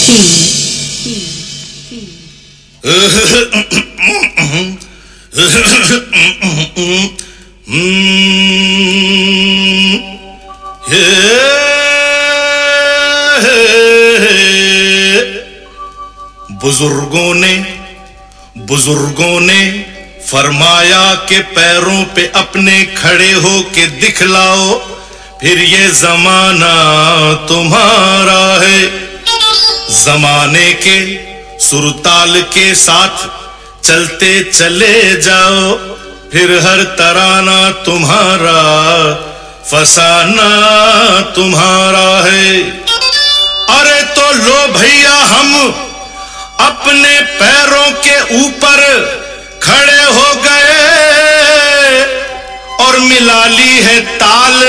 बुजुर्गों ने फरमाया कि पैरों पे अपने खड़े हो के दिखलाओ, फिर ये जमाना तुम्हारा है। जमाने के सुरताल के साथ चलते चले जाओ, फिर हर तराना तुम्हारा, फसाना तुम्हारा है। अरे तो लो भैया हम अपने पैरों के ऊपर खड़े हो गए और मिला ली है ताल,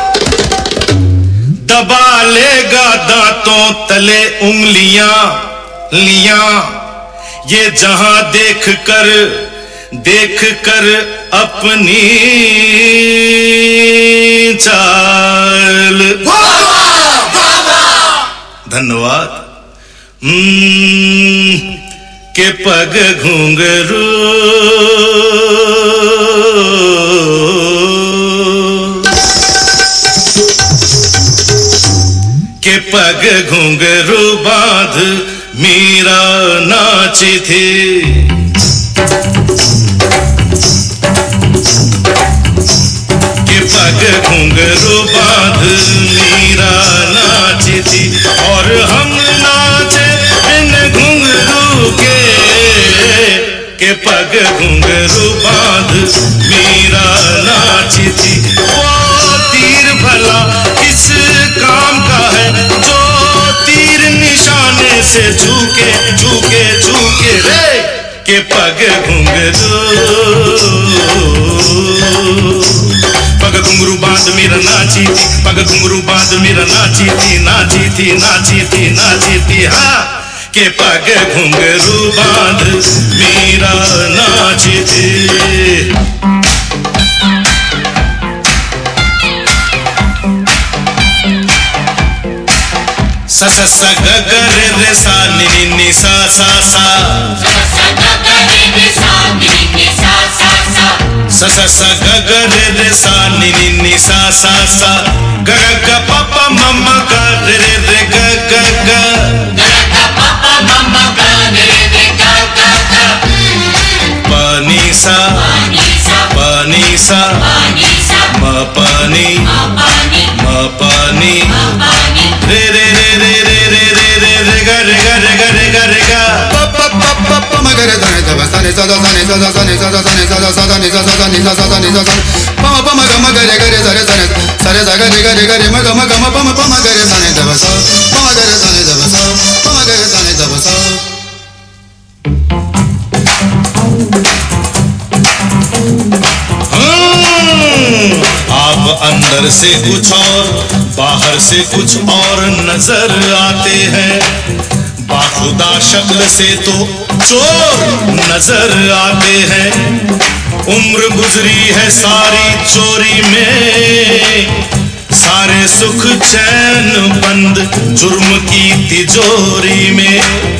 दबा लेगा दांतों तले उंगलियां लियां, ये जहां देख कर अपनी चाल। धन्यवाद। के पग घुंघरू के पग घुंघरू बांध मीरा नाची थी। के पग घुंघरू बांध मीरा नाची थी और हम नाचे बिन घुंघरू के पग घुंघरू बांध मीरा नाची थी। वो तीर भला किस काम का है जो तीर निशाने से झुके झुके झुके रे। के पग घुंघरू पग घुंघरू बांध मीरा नाची थी, पग घुंघरू बांध मीरा नाची थी, नाची थी नाची थी नाची थी। हाँ के पग घुंघरू बांध मीरा नाची थी। सा सा सा ग ग रे रे सा नि नि नि सा सा सा सा सा सा ग ग रे रे सा नि नि नि सा सा सा ग ग ग प प म म ग रे रे रे ग ग ग प नि सा म प नि म प नि रे रे रे रे रे रे रे रे रे ग रे ग रे ग रे ग रे ग प प प प प म ग रे ध रे ध ब सा नि सा दा सा नि सा दा सा नि सा दा सा नि सा दा सा दा नि सा सा दा नि सा सा दा नि सा सा प म प म ग म ग रे ग रे ध रे सा नि सा रे सा ग रे ग रे ग रे म ग म ग म प म प म ग रे सा नि ध ब सा प म ग रे सा नि ध ब सा प म ग रे सा नि ध ब सा। आप अंदर से कुछ और बाहर से कुछ और नजर आते हैं, बाखुदा शक्ल से तो चोर नजर आते हैं। उम्र गुजरी है सारी चोरी में, सारे सुख चैन बंद जुर्म की तिजोरी में।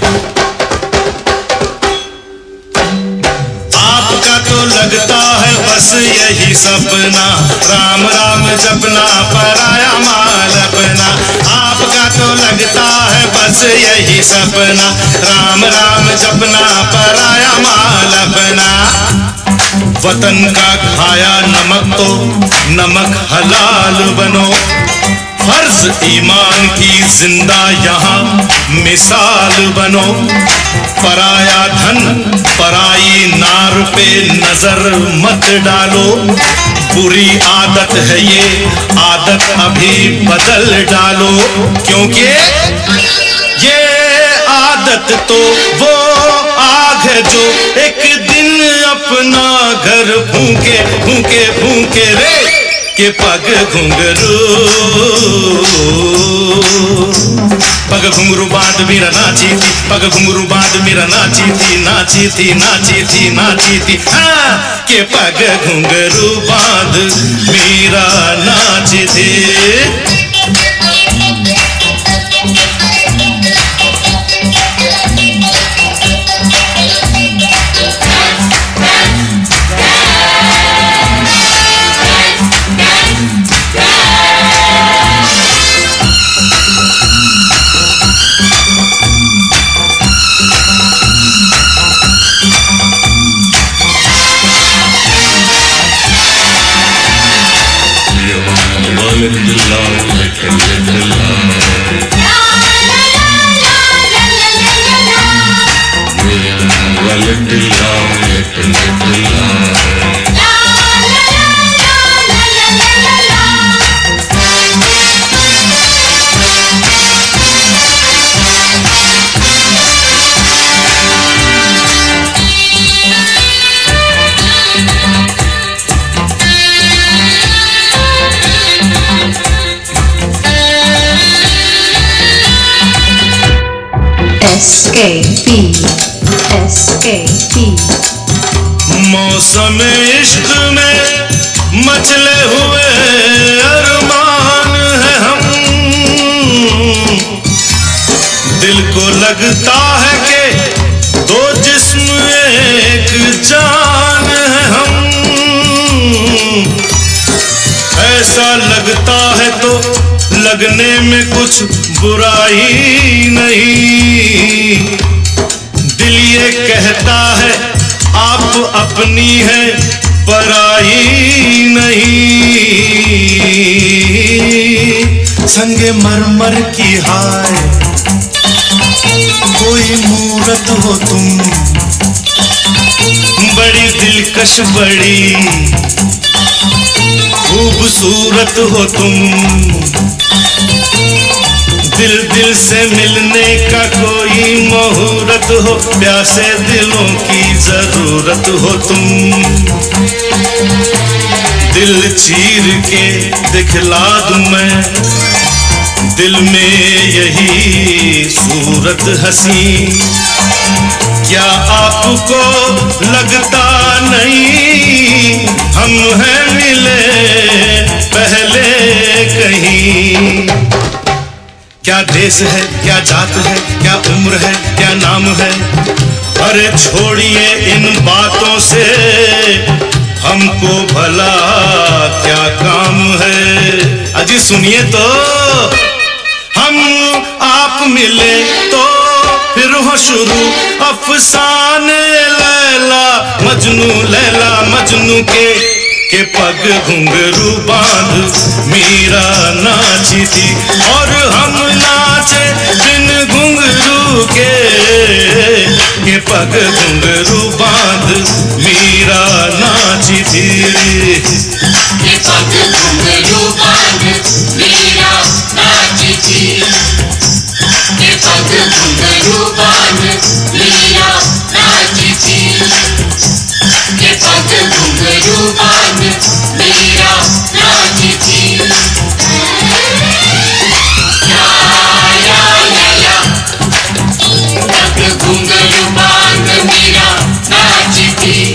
आपका तो लगता है बस यही सपना, राम राम जपना पराया माल अपना। आपका तो लगता है बस यही सपना, राम राम जपना पराया माल अपना। वतन का खाया नमक तो नमक हलाल बनो, फर्ज ईमान की जिंदा यहाँ मिसाल बनो। पराया धन पराई नार पे नजर मत डालो, बुरी आदत है ये आदत अभी बदल डालो। क्योंकि ये आदत तो वो आग है जो एक दिन अपना घर फूके फूके फूके रे। के पग घुंघरू पग घुंघरू बांध मीरा नाची थी, पग घुंघरू बांध मीरा नाची थी, नाची थी नाची थी नाची थी। हाँ के पग घुंघरू बांध मीरा नाची थी। SKP मौसम इश्क में मचले हुए अरमान है हम। दिल को लगता है कि दो जिस्म एक जान है हम। ऐसा लगता है तो लगने में कुछ बुराई नहीं। दिल ये कहता है आप अपनी है पराई नहीं। संगे मरमर की हाय कोई मूरत हो तुम, बड़ी दिलकश बड़ी खूबसूरत हो तुम। दिल दिल से मिलने का कोई मुहूर्त हो, प्यासे दिलों की जरूरत हो तुम। दिल चीर के दिखला दूं मैं दिल में यही सूरत हसी। क्या आपको लगता नहीं हम हैं मिले पहले कहीं? क्या देश है, क्या जात है, क्या उम्र है, क्या नाम है? अरे छोड़िए इन बातों से, हमको भला क्या काम है? अजी सुनिए तो, हम आप मिले तो फिर हो शुरू अफसाने लैला मजनू के पग घुंघरू बांध मीरा नाची थी और हम नाचे बिन घुंघरू के पग घुंघरू बांध मीरा नाची थी। के पग घुंघरू बांध मीरा नाची थी। के पग घुंघरू बांध मीरा नाची थी। के पग घुंघरू बांध मीरा नाची थी। पग घुंघरू बांध मीरा नाची थी।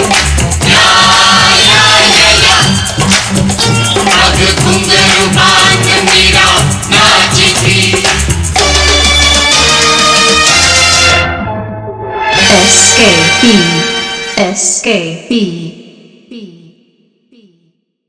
पग घुंघरू बांध मीरा नाची थी। SKP